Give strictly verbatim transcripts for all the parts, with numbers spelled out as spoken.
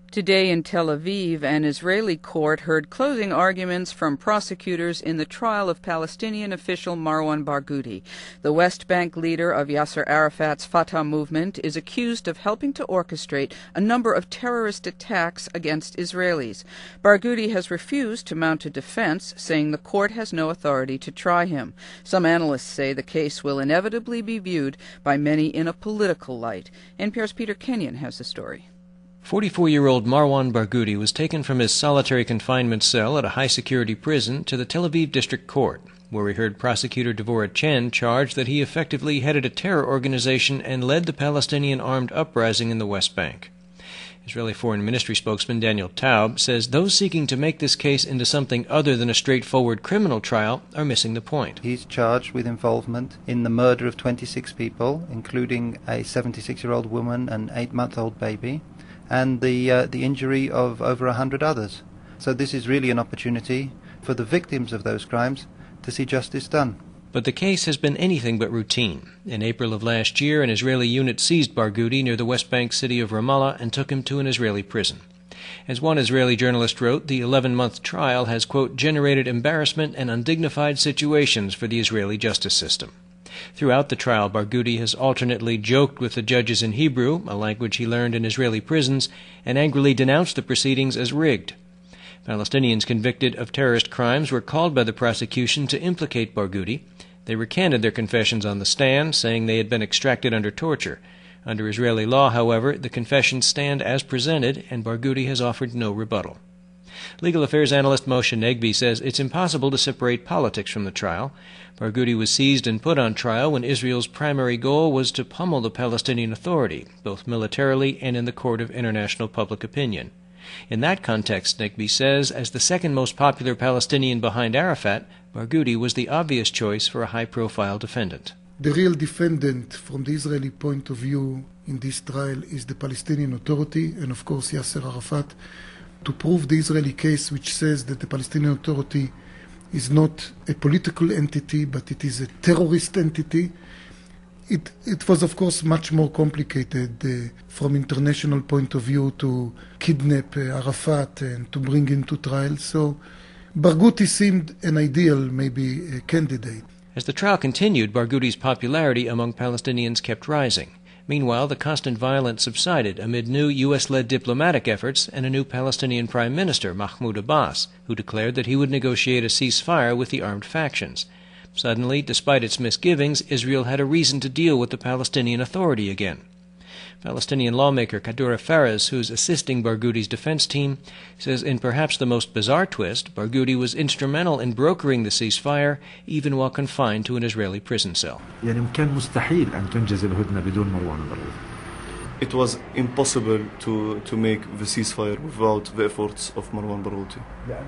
Today in Tel Aviv, an Israeli court heard closing arguments from prosecutors in the trial of Palestinian official Marwan Barghouti. The West Bank leader of Yasser Arafat's Fatah movement is accused of helping to orchestrate a number of terrorist attacks against Israelis. Barghouti has refused to mount a defense, saying the court has no authority to try him. Some analysts say the case will inevitably be viewed by many in a political light. N P R's Peter Kenyon has the story. forty-four-year-old Marwan Barghouti was taken from his solitary confinement cell at a high-security prison to the Tel Aviv District Court, where we heard prosecutor Devorah Chen charge that he effectively headed a terror organization and led the Palestinian armed uprising in the West Bank. Israeli Foreign Ministry spokesman Daniel Taub says those seeking to make this case into something other than a straightforward criminal trial are missing the point. He's charged with involvement in the murder of twenty-six people, including a seventy-six-year-old woman and an eight-month-old baby, and the uh, the injury of over a hundred others. So this is really an opportunity for the victims of those crimes to see justice done. But the case has been anything but routine. In April of last year, an Israeli unit seized Barghouti near the West Bank city of Ramallah and took him to an Israeli prison. As one Israeli journalist wrote, the eleven-month trial has, quote, generated embarrassment and undignified situations for the Israeli justice system. Throughout the trial, Barghouti has alternately joked with the judges in Hebrew, a language he learned in Israeli prisons, and angrily denounced the proceedings as rigged. Palestinians convicted of terrorist crimes were called by the prosecution to implicate Barghouti. They recanted their confessions on the stand, saying they had been extracted under torture. Under Israeli law, however, the confessions stand as presented, and Barghouti has offered no rebuttal. Legal affairs analyst Moshe Negbi says it's impossible to separate politics from the trial. Barghouti was seized and put on trial when Israel's primary goal was to pummel the Palestinian Authority, both militarily and in the court of international public opinion. In that context, Negbi says, as the second most popular Palestinian behind Arafat, Barghouti was the obvious choice for a high-profile defendant. The real defendant from the Israeli point of view in this trial is the Palestinian Authority and, of course, Yasser Arafat. To prove the Israeli case, which says that the Palestinian Authority is not a political entity, but it is a terrorist entity, it, it was, of course, much more complicated uh, from international point of view to kidnap uh, Arafat and to bring him to trial. So Barghouti seemed an ideal, maybe, uh, candidate. As the trial continued, Barghouti's popularity among Palestinians kept rising. Meanwhile, the constant violence subsided amid new U S-led diplomatic efforts and a new Palestinian Prime Minister, Mahmoud Abbas, who declared that he would negotiate a ceasefire with the armed factions. Suddenly, despite its misgivings, Israel had a reason to deal with the Palestinian Authority again. Palestinian lawmaker Kadura Fares, who's assisting Barghouti's defense team, says in perhaps the most bizarre twist, Barghouti was instrumental in brokering the ceasefire, even while confined to an Israeli prison cell. It was impossible to, to make the ceasefire without the efforts of Marwan Barghouti.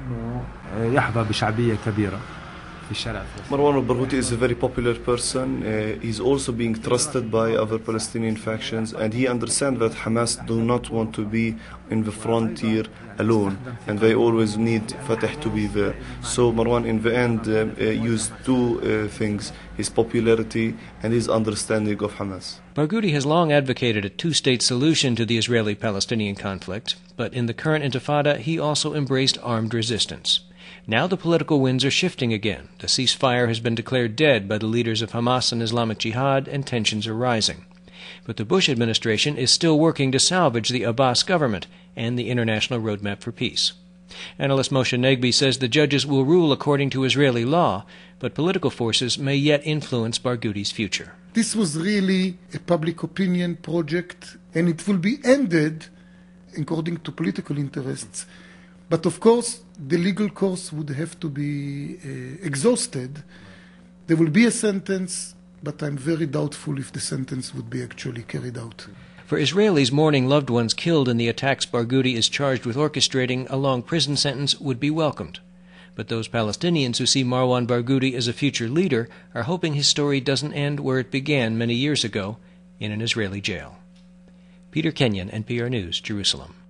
Marwan Barghouti is a very popular person. Uh, he's also being trusted by other Palestinian factions, and he understands that Hamas do not want to be in the frontier alone, and they always need Fatah to be there. So Marwan, in the end, uh, uh, used two uh, things: his popularity and his understanding of Hamas. Barghouti has long advocated a two-state solution to the Israeli-Palestinian conflict, but in the current intifada, he also embraced armed resistance. Now the political winds are shifting again. The ceasefire has been declared dead by the leaders of Hamas and Islamic Jihad, and tensions are rising. But the Bush administration is still working to salvage the Abbas government and the International Roadmap for Peace. Analyst Moshe Negbi says the judges will rule according to Israeli law, but political forces may yet influence Barghouti's future. This was really a public opinion project, and it will be ended according to political interests. But of course, the legal course would have to be uh, exhausted. There will be a sentence, but I'm very doubtful if the sentence would be actually carried out. For Israelis mourning loved ones killed in the attacks Barghouti is charged with orchestrating, a long prison sentence would be welcomed. But those Palestinians who see Marwan Barghouti as a future leader are hoping his story doesn't end where it began many years ago, in an Israeli jail. Peter Kenyon, N P R News, Jerusalem.